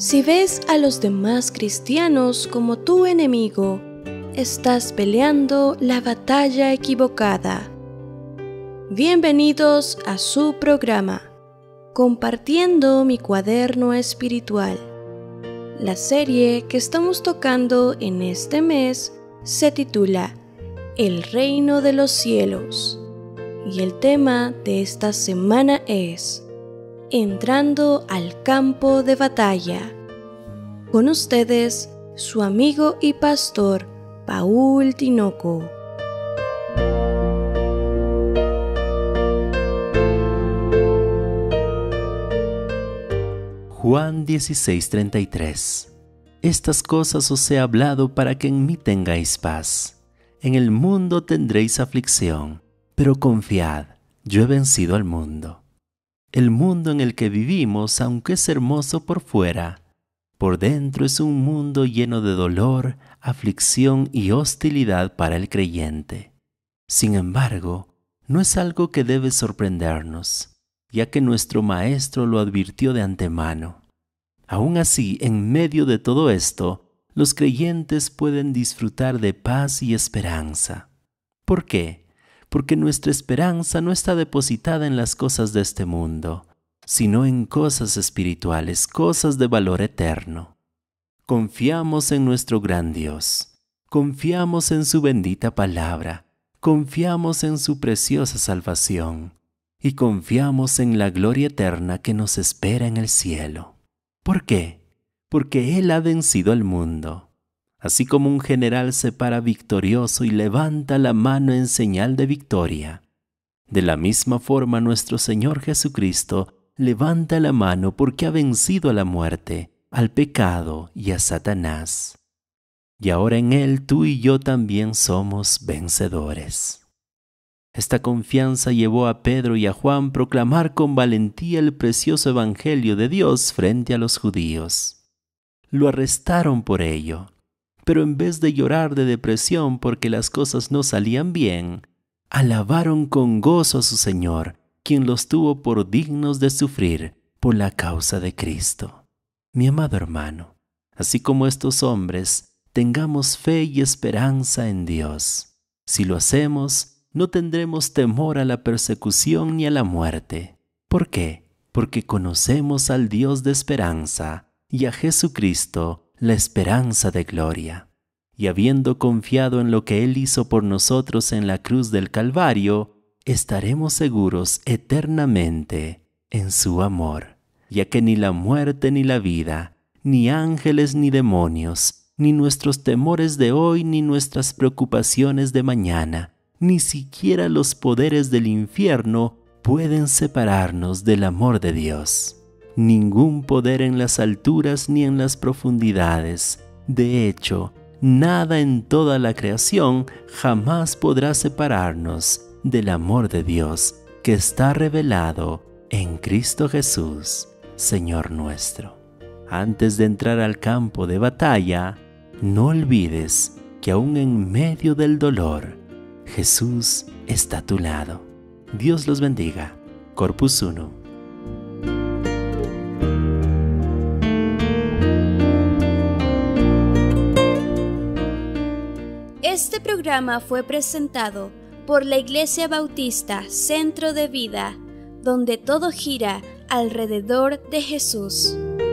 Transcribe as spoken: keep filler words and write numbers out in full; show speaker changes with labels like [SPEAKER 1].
[SPEAKER 1] Si ves a los demás cristianos como tu enemigo, estás peleando la batalla equivocada. Bienvenidos a su programa, Compartiendo mi cuaderno espiritual. La serie que estamos tocando en este mes se titula El Reino de los Cielos, y el tema de esta semana es Entrando al campo de batalla. Con ustedes, su amigo y pastor, Paul Tinoco.
[SPEAKER 2] Juan dieciséis, treinta y tres. Estas cosas os he hablado para que en mí tengáis paz. En el mundo tendréis aflicción, pero confiad, yo he vencido al mundo. El mundo en el que vivimos, aunque es hermoso por fuera, por dentro es un mundo lleno de dolor, aflicción y hostilidad para el creyente. Sin embargo, no es algo que debe sorprendernos, ya que nuestro Maestro lo advirtió de antemano. Aún así, en medio de todo esto, los creyentes pueden disfrutar de paz y esperanza. ¿Por qué? Porque nuestra esperanza no está depositada en las cosas de este mundo, sino en cosas espirituales, cosas de valor eterno. Confiamos en nuestro gran Dios, confiamos en su bendita palabra, confiamos en su preciosa salvación y confiamos en la gloria eterna que nos espera en el cielo. ¿Por qué? Porque Él ha vencido al mundo. Así como un general se para victorioso y levanta la mano en señal de victoria, de la misma forma nuestro Señor Jesucristo levanta la mano porque ha vencido a la muerte, al pecado y a Satanás. Y ahora en Él tú y yo también somos vencedores. Esta confianza llevó a Pedro y a Juan proclamar con valentía el precioso evangelio de Dios frente a los judíos. Lo arrestaron por ello, pero en vez de llorar de depresión porque las cosas no salían bien, alabaron con gozo a su Señor, quien los tuvo por dignos de sufrir por la causa de Cristo. Mi amado hermano, así como estos hombres, tengamos fe y esperanza en Dios. Si lo hacemos, no tendremos temor a la persecución ni a la muerte. ¿Por qué? Porque conocemos al Dios de esperanza y a Jesucristo, la esperanza de gloria. Y habiendo confiado en lo que Él hizo por nosotros en la cruz del Calvario, estaremos seguros eternamente en su amor, ya que ni la muerte ni la vida, ni ángeles ni demonios, ni nuestros temores de hoy ni nuestras preocupaciones de mañana, ni siquiera los poderes del infierno pueden separarnos del amor de Dios. Ningún poder en las alturas ni en las profundidades. De hecho, nada en toda la creación jamás podrá separarnos del amor de Dios que está revelado en Cristo Jesús, Señor nuestro. Antes de entrar al campo de batalla, no olvides que aún en medio del dolor, Jesús está a tu lado. Dios los bendiga. Corpus Uno.
[SPEAKER 1] Este programa fue presentado por la Iglesia Bautista Centro de Vida, donde todo gira alrededor de Jesús.